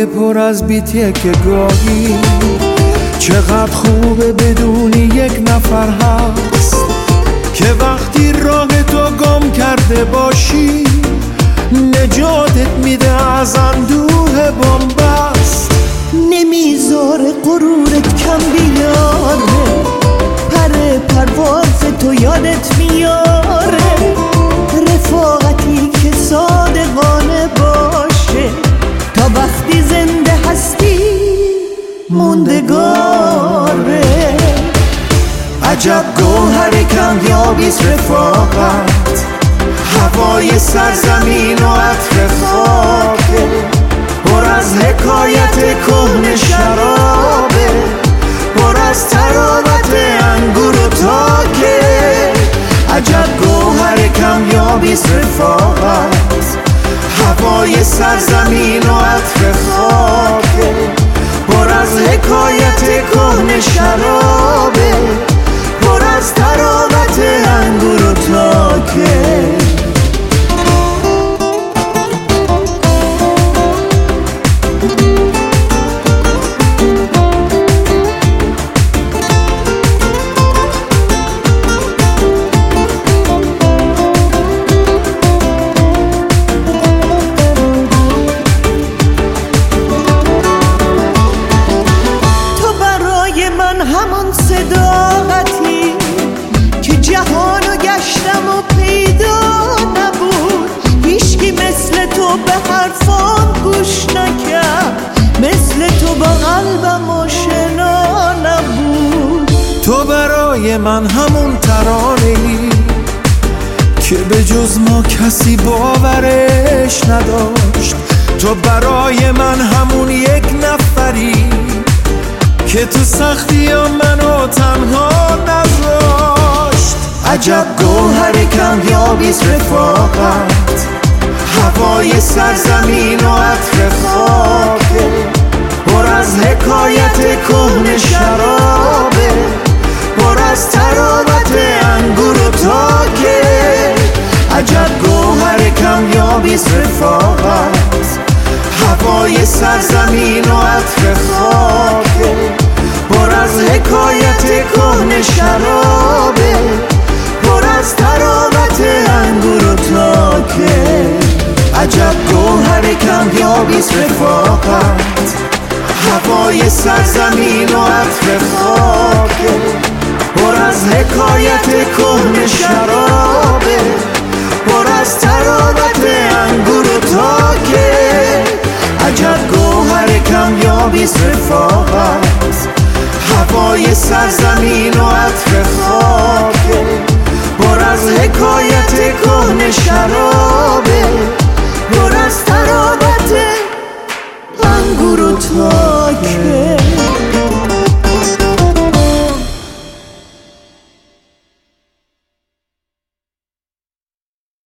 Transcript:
هوای پر از بیتیه که گاهی چقدر خوبه بدونی یک نفر هست که وقتی راه تو گم کرده باشی نجاتت میده از اندوه بنبست. نمیذاره غرورت کم بیاره، پر پرواز تو یادت میاره، رفاقتی که صادقانه باشه تا وقتی زنده هستی موندگاره. عجب گوهر کمیابیست رفاقت، هوای سرزمین و عطر خاکه، پر از حکایت کهنه شرابه، پر از تراوت انگور و تاکه. عجب گوهر کمیابیست رفاقت، هوای سرزمین و عطر خاکه، پر از حکایت کهنه شرابه، پر از تراوت انگور و تاکه. همون صداقتی که جهانو گشتم و پیدا نبود، هیچکی مثل تو به حرفام گوش نکرد، مثل تو با قلبم آشنا نبود. تو برای من همون ترانه‌ای که به جز ما کسی باورش نداشت، تو برای من همون یک نفری که تو سختی ها منو تنها نذاشت. عجب گوهر کمیابیست رفاقت، هوای سرزمین و عطر خاکه، پر از حکایت کهنه شرابه، پر از تراوت انگور و تاکه. عجب گوهر کمیابیست رفاقت، هوای سرزمین و عطر خاکه، پر از حکایت کهنه شرابه، پر از تراوت انگور و تاکه. عجب گوهر کمیابیست رفاقت، هوای سرزمین و عطر خاکه، پر از حکایت کهنه شرابه، پر از تراوت انگور و تاکه. عجب گوهر کمیابیست رفاقت، هوای سرزمین و عطر خاکه، پر از حکایت کهنه شرابه، پر از تراوت انگور و تاکه.